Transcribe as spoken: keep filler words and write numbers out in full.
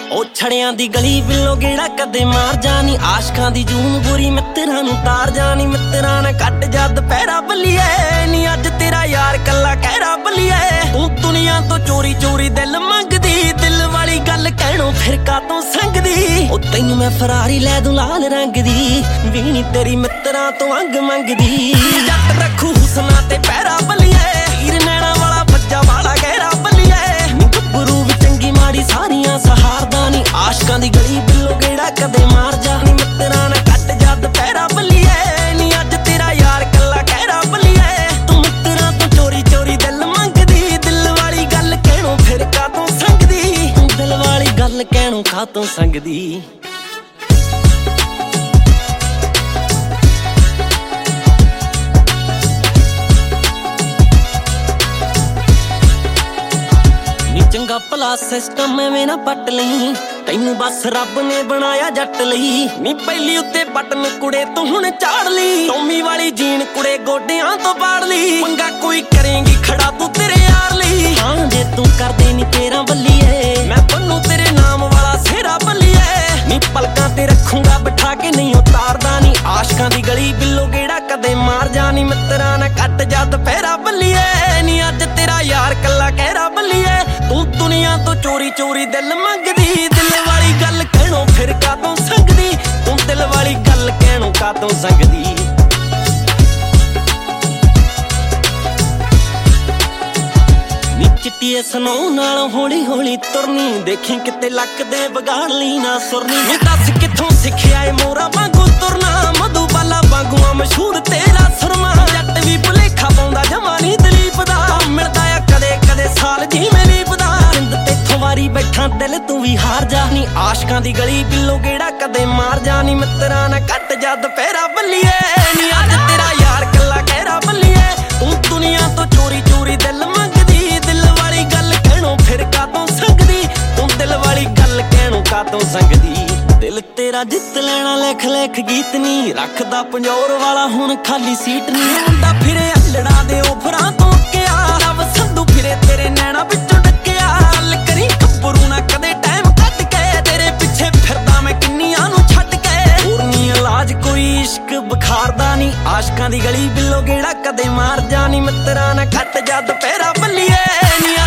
ओ छड़ियां दी गली बिलो गेड़ा कदे मार जानी, आशकां दी जून बुरी मित्तरां नूं तार जानी। मित्तरां ने कट जद पैरा बल्लिए नी अज तेरा यार कल्ला कहरा बल्लिए। तू दुनिया तो चोरी चोरी दिल मंगदी, दिल वाली गल कहणों फिर कातों संगदी। ओ तैनूं मैं फरारी लै दूं लाल रंग दी, वीणी तेरी मित्तरां तो अंग मंगदी। जट रखू हुसना ते पैरा बल्लिए, तीर नैना वाला बच्चा वाला गहरा बल्लिए। गब्बरू भी चंगी माड़ी सारियां सहारदानी, आशकां दी गली बिलो गेड़ा कदे मार जानी। मित्तरां ने कट जद पैरा बल्लिए नी अज तेरा यार कल्ला कहरा बल्लिए। तू मित्तरां तो चोरी चोरी दिल मंगदी, दिल वाली गल कहणों फिर कातों संगदी। दिल वाली गल कहणों कातों संगदी। चंगा भला सिस्टम एवें ना पट लई, तैनू बस रब ने बनाया जट लई। नी पहली उत्ते बटन कुड़े तू हुण चाड़ ली, टोमी वाली जीन कुड़े गोडियां तो पाड़ ली। पंगा कोई करेंगी खड़ा तू तेरे यार ली, हां जे तू कर दे नी तेरा बल्लिए, मैं बनू तेरे नाम वाला सेरा बल्लिए। नी पलकां ते रखूंगा बिठा के नहीं उतारदा नी, आशकां दी गली बिलो गेड़ा कदे मार जानी। मित्तरां ने कट जद पैरा बल्लिए नी अज तेरा यार कल्ला कहरा बल्लिए। तू दुनिया तो चोरी चोरी दिल मंगदी, दिल वाली गल कहणों फिर कातों संगदी। तू दिल वाली गल कहणों कातों संगदी। नी चिट्टीए सनौ नाल हौली हौली तुरनी, देखी किते लक दे बगाड़ ली ना सुरनी। नी दस कित्थों सिखिया ए मोरा वांगू तुरना, मधुबाला वांगू मशहूर तेरा सुरमा। जट भी भुलेखा पाउंदा जवानी दलीप दा, मिलदा आ कदे कदे साल जिवें लीपदा। जिंद तेथों वारी बैठा दिल तू भी हार जा नी, आशकां दी गली बिलो गेड़ा कदे मार जानी। मित्तरां ने कट जद पैरा बल्लिए नी अज तेरा यार कल्ला कहरा बल्लिए। तू दुनिया तो चोरी चोरी दिल मंगदी, दिल वाली गल कहणों फिर कातों संगदी। तू दिल वाली गल कहणों कातों संगदी। दिल तेरा जित लेना लिख लिख गीत नी, रखदा पंजोर वाला हुण खाली सीट नी। मुंडा फिरे अल्लड़ा दे ओफरां तो अक्किया, रब संधू फिरे तेरे नैना विचों डक्किया। गल करी गब्बरू ना कदे टाइम कट के, तेरे पिछे फिरदा मैं किन्नियां नूं छड्ड के। होर नी इलाज कोई इश्क बुखारदा नी, आशकां दी गली बिलो गेड़ा कदे मार जानी। मित्तरां ने कट जद पैरा बल्लिए नी